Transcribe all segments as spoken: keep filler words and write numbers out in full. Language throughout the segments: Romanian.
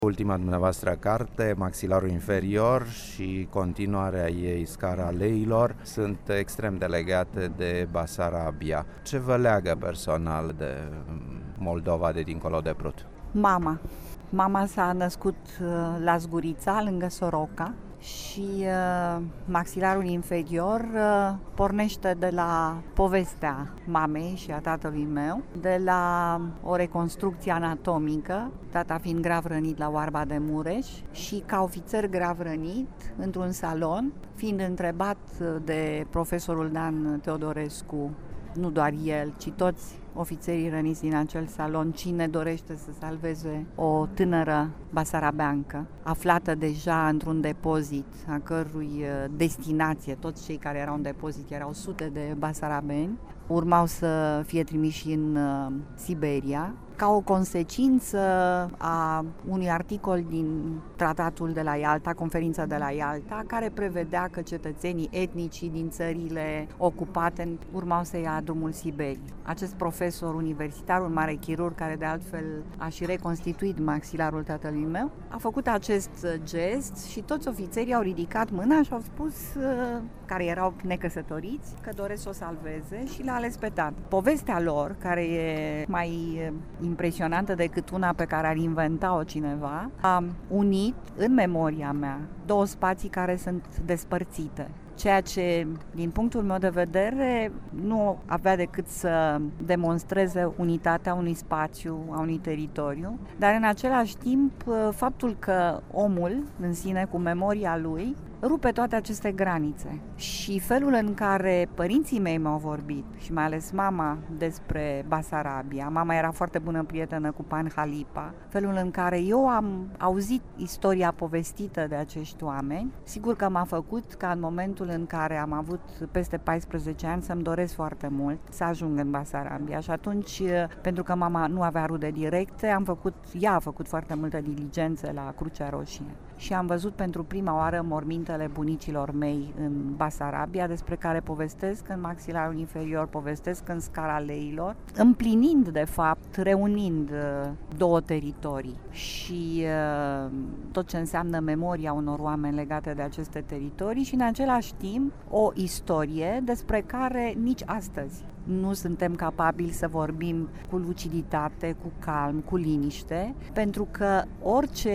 Ultima dumneavoastră carte, Maxilarul inferior și continuarea ei, Scara leilor, sunt extrem de legate de Basarabia. Ce vă leagă personal de Moldova, de dincolo de Prut? Mama. Mama s-a născut la Zgurița, lângă Soroca, și uh, Maxilarul inferior uh, pornește de la povestea mamei și a tatălui meu, de la o reconstrucție anatomică, tata fiind grav rănit la Oarba de Mureș și ca ofițer grav rănit într-un salon, fiind întrebat de profesorul Dan Teodorescu, nu doar el, ci toți ofițerii răniți din acel salon, cine dorește să salveze o tânără basarabeancă, aflată deja într-un depozit, a cărui destinație, toți cei care erau în depozit erau sute de basarabeni, urmau să fie trimiși în uh, Siberia, ca o consecință a unui articol din tratatul de la Ialta, conferința de la Ialta, care prevedea că cetățenii etnici din țările ocupate urmau să ia drumul Siberiei. Acest profesor universitar, un mare chirurg, care de altfel a și reconstituit maxilarul tatălui meu, a făcut acest gest și toți ofițerii au ridicat mâna și au spus, care erau necăsătoriți, că doresc să o salveze și l-a ales pe tată. Povestea lor, care e mai impresionantă decât una pe care ar inventa-o cineva, a unit în memoria mea două spații care sunt despărțite. Ceea ce, din punctul meu de vedere, nu avea decât să demonstreze unitatea unui spațiu, a unui teritoriu, dar în același timp faptul că omul în sine, cu memoria lui, rupe toate aceste granițe. Și felul în care părinții mei m-au vorbit, și mai ales mama, despre Basarabia, mama era foarte bună prietenă cu Pan Halipa, felul în care eu am auzit istoria povestită de acești oameni, sigur că m-a făcut ca în momentul în care am avut peste paisprezece ani să-mi doresc foarte mult să ajung în Basarabia. Și atunci, pentru că mama nu avea rude directe, am făcut, ea a făcut foarte multă diligență la Crucea Roșie. Și am văzut pentru prima oară mormintele bunicilor mei în Basarabia, despre care povestesc în Maxilarul inferior, povestesc în Scara leilor, împlinind, de fapt, reunind două teritorii și uh, tot ce înseamnă memoria unor oameni legate de aceste teritorii și, în același timp, o istorie despre care nici astăzi nu suntem capabili să vorbim cu luciditate, cu calm, cu liniște, pentru că orice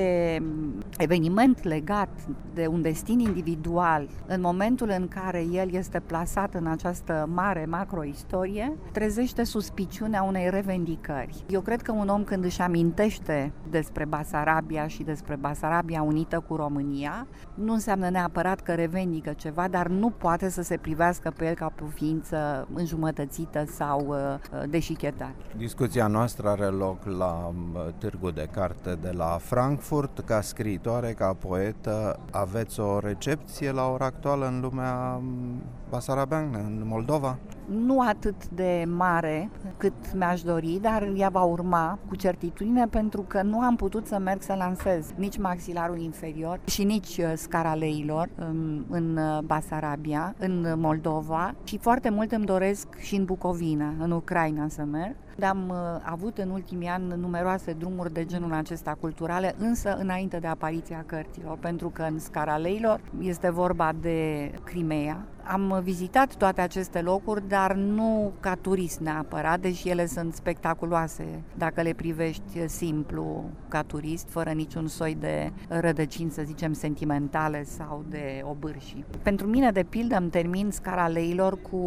eveniment legat de un destin individual, în momentul în care el este plasat în această mare macroistorie, trezește suspiciunea unei revendicări. Eu cred că un om, când își amintește despre Basarabia și despre Basarabia unită cu România, nu înseamnă neapărat că revendică ceva, dar nu poate să se privească pe el ca pe o ființă înjumătățită sau uh, deșichetată. Discuția noastră are loc la Târgul de Carte de la Frankfurt. Ca scriitoare, ca poetă, aveți o recepție la ora actuală în lumea basarabeană, în Moldova? Nu atât de mare cât mi-aș dori, dar ea va urma cu certitudine, pentru că nu am putut să merg să lansez nici Maxilarul inferior și nici Scara leilor în, în Basarabia, în Moldova, și foarte mult îmi doresc și în Bucovina, în Ucraina, să merg. Am uh, avut în ultimii ani numeroase drumuri de genul acesta culturale, însă înainte de apariția cărților, pentru că în Scara leilor este vorba de Crimea. Am vizitat toate aceste locuri, dar nu ca turist neapărat, deși ele sunt spectaculoase dacă le privești simplu ca turist, fără niciun soi de rădăcini, să zicem, sentimentale sau de obârșii. Pentru mine, de pildă, îmi termin Scara leilor cu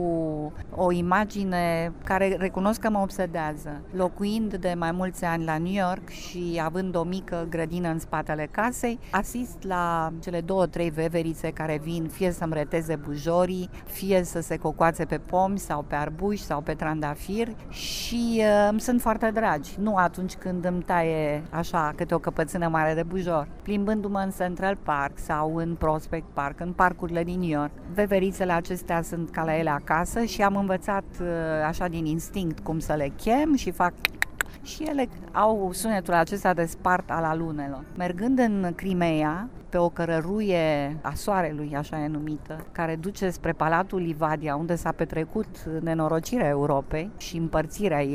o imagine care recunosc că mă obsedează. Locuind de mai mulți ani la New York și având o mică grădină în spatele casei, asist la cele două, trei veverițe care vin fie să-mi reteze bujorii, fie să se cocoațe pe pomi sau pe arbuși sau pe trandafiri și uh, îmi sunt foarte dragi. Nu atunci când îmi taie așa câte o căpățână mare de bujor. Plimbându-mă în Central Park sau în Prospect Park, în parcurile din New York, veverițele acestea sunt ca la ele acasă și am învățat uh, așa din instinct cum să le chem și fac și ele au sunetul acesta de spart al alunelor. Mergând în Crimea, pe o cărăruie a soarelui, așa e numită, care duce spre Palatul Livadia, unde s-a petrecut nenorocirea Europei și împărțirea ei,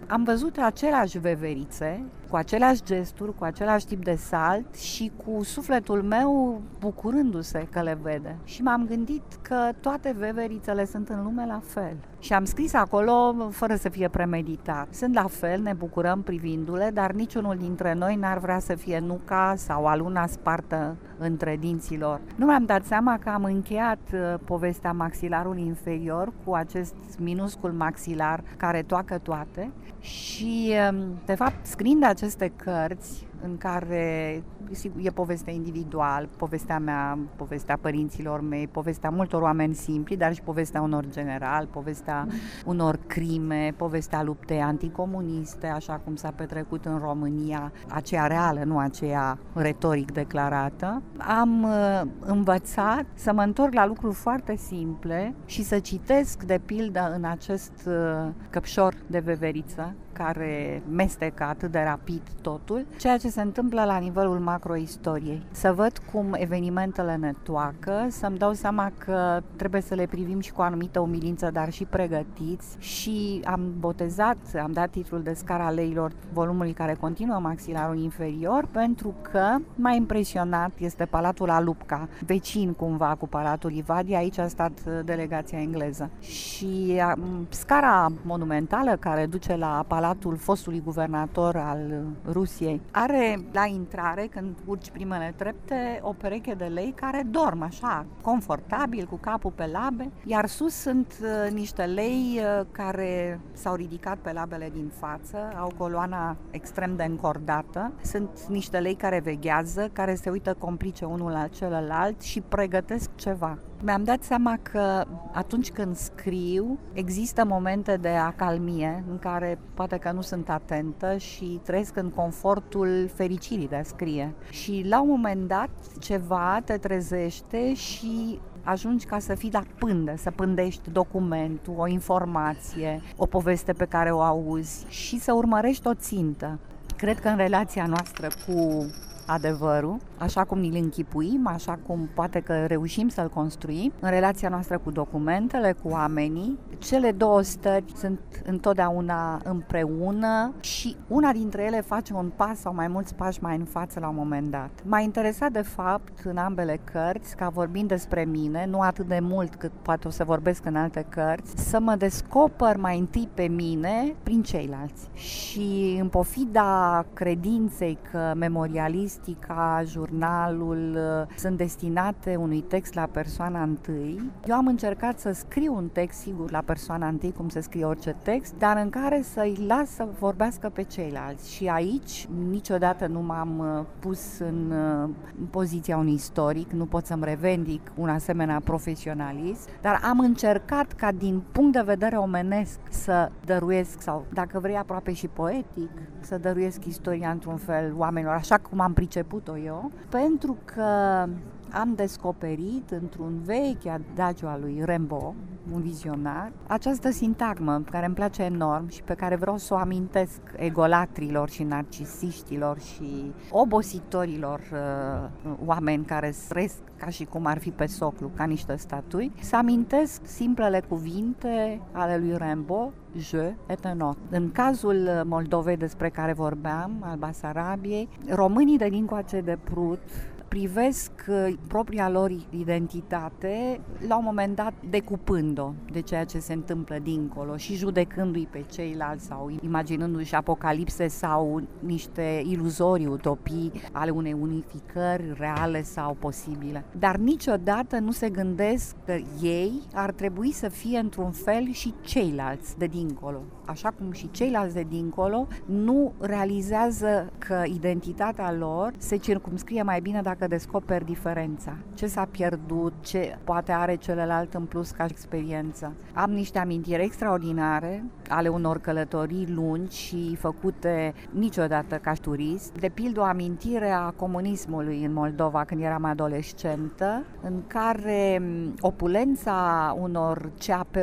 am văzut aceleași veverițe, cu aceleași gesturi, cu același tip de salt și cu sufletul meu bucurându-se că le vede. Și m-am gândit că toate veverițele sunt în lume la fel. Și am scris acolo fără să fie premeditat. Sunt la fel, ne bucurăm privindu-le, dar niciunul dintre noi n-ar vrea să fie nuca sau aluna spartă între dinții lor. Nu mi-am dat seama că am încheiat povestea maxilarului inferior cu acest minuscul maxilar care toacă toate și, de fapt, scriind aceste cărți în care, sigur, e povestea individual, povestea mea, povestea părinților mei, povestea multor oameni simpli, dar și povestea unor generali, povestea unor crime, povestea luptei anticomuniste, așa cum s-a petrecut în România, aceea reală, nu aceea retoric declarată. Am uh, învățat să mă întorc la lucruri foarte simple și să citesc, de pildă, în acest uh, căpșor de veveriță, care mestecă atât de rapid totul, ceea ce se întâmplă la nivelul macroistoriei. Să văd cum evenimentele ne toacă, să-mi dau seama că trebuie să le privim și cu o anumită umilință, dar și pregătiți. Și am botezat, am dat titlul de Scara Leilor volumului care continuă Maxilarul inferior, pentru că m-a impresionat, este Palatul Alupca, vecin cumva cu Palatul Livadia, aici a stat delegația engleză. Și scara monumentală care duce la Palatul Palatul fostului guvernator al Rusiei are la intrare, când urci primele trepte, o pereche de lei care dorm așa, confortabil, cu capul pe labe, iar sus sunt uh, niște lei uh, care s-au ridicat pe labele din față, au coloana extrem de încordată, sunt niște lei care veghează, care se uită complice unul la celălalt și pregătesc ceva. Mi-am dat seama că atunci când scriu, există momente de acalmie în care poate că nu sunt atentă și trăiesc în confortul fericirii de a scrie. Și la un moment dat ceva te trezește și ajungi ca să fii la pândă, să pândești documentul, o informație, o poveste pe care o auzi și să urmărești o țintă. Cred că în relația noastră cu adevărul, așa cum ni-l închipuim, așa cum poate că reușim să-l construim, în relația noastră cu documentele, cu oamenii, cele două stări sunt întotdeauna împreună și una dintre ele face un pas sau mai mulți pași mai în față la un moment dat. M-a interesat de fapt în ambele cărți, ca vorbind despre mine, nu atât de mult cât poate o să vorbesc în alte cărți, să mă descoper mai întâi pe mine prin ceilalți. Și în pofida credinței că memorialistica, jurnalul sunt destinate unui text la persoana întâi, eu am încercat să scriu un text, sigur, la persoana întâi, cum se scrie orice text, dar în care să-i las să vorbească pe ceilalți. Și aici niciodată nu m-am pus în, în poziția unui istoric, nu pot să-mi revendic un asemenea profesionalism, dar am încercat ca din punct de vedere omenesc să dăruiesc, sau dacă vrei aproape și poetic, să dăruiesc istoria într-un fel oamenilor, așa cum am priceput-o eu, pentru că am descoperit într-un vechi adagiu al lui Rimbaud, un vizionar, această sintagmă care îmi place enorm și pe care vreau să o amintesc egolatrilor și narcisiștilor și obositorilor uh, oameni care trăiesc ca și cum ar fi pe soclu, ca niște statui, să amintesc simplele cuvinte ale lui Rimbaud, je et un autre. În cazul Moldovei despre care vorbeam, al Basarabiei, românii de dincoace de Prut privesc propria lor identitate la un moment dat decupând-o de ceea ce se întâmplă dincolo și judecându-i pe ceilalți sau imaginându-și apocalipse sau niște iluzorii, utopii ale unei unificări reale sau posibile. Dar niciodată nu se gândesc că ei ar trebui să fie într-un fel și ceilalți de dincolo. Așa cum și ceilalți de dincolo nu realizează că identitatea lor se circumscrie mai bine dacă descoperi diferența. Ce s-a pierdut, ce poate are celălalt în plus ca experiență. Am niște amintiri extraordinare ale unor călătorii lungi și făcute niciodată ca turist. De pildă o amintire a comunismului în Moldova când eram adolescentă, în care opulența unor C A P-uri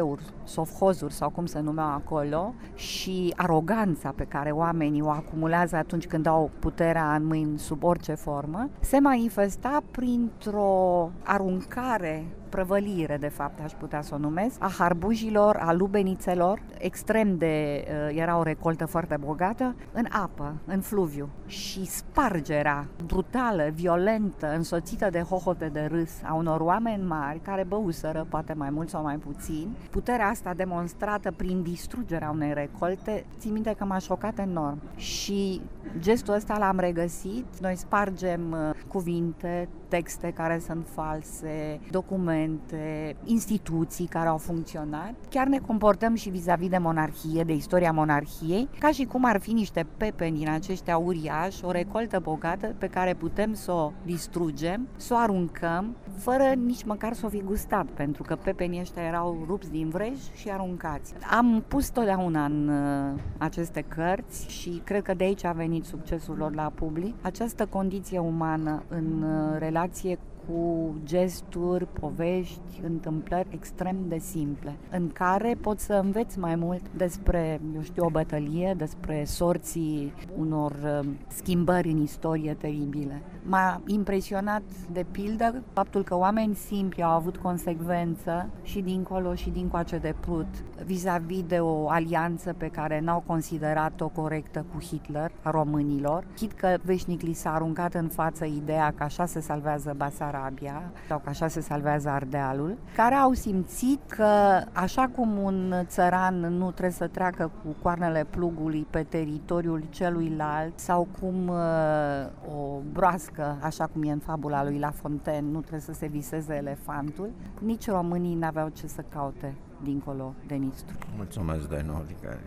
sovhozuri sau cum se numeau acolo, și aroganța pe care oamenii o acumulează atunci când au puterea în mâini sub orice formă, se manifesta printr-o aruncare, prăvălire, de fapt, aș putea să o numesc, a harbujilor, a lubenițelor, extrem de, era o recoltă foarte bogată, în apă, în fluviu. Și spargerea brutală, violentă, însoțită de hohote de râs a unor oameni mari care băuseră, poate mai mult sau mai puțin, puterea asta demonstrată prin distrugerea unei recolte, țin minte că m-a șocat enorm. Și gestul ăsta l-am regăsit. Noi spargem cuvinte, texte care sunt false, documente, instituții care au funcționat. Chiar ne comportăm și vis-a-vis de monarhie, de istoria monarhiei, ca și cum ar fi niște pepeni din aceștia uriași, o recoltă bogată pe care putem să o distrugem, să o aruncăm, fără nici măcar să o fi gustat, pentru că pepenii ăștia erau rupți din vrej și aruncați. Am pus totdeauna în uh, aceste cărți și cred că de aici a venit succesul lor la public, această condiție umană în uh, relație cu gesturi, povești, întâmplări extrem de simple, în care poți să înveți mai mult despre, eu știu, o bătălie, despre sorții unor uh, schimbări în istorie teribile. M-a impresionat, de pildă, faptul că oameni simpli au avut consecvență și dincolo și dincoace de Prut vis-a-vis de o alianță pe care n-au considerat-o corectă cu Hitler, a românilor. Chit că veșnic li s-a aruncat în față ideea că așa se salvează Basarabia sau că așa se salvează Ardealul, care au simțit că așa cum un țăran nu trebuie să treacă cu coarnele plugului pe teritoriul celuilalt sau cum uh, o broască, așa cum e în fabula lui La Fontaine, nu trebuie să se viseze elefantul, nici românii n-aveau ce să caute dincolo de Nistru. Mulțumesc, Dainorica.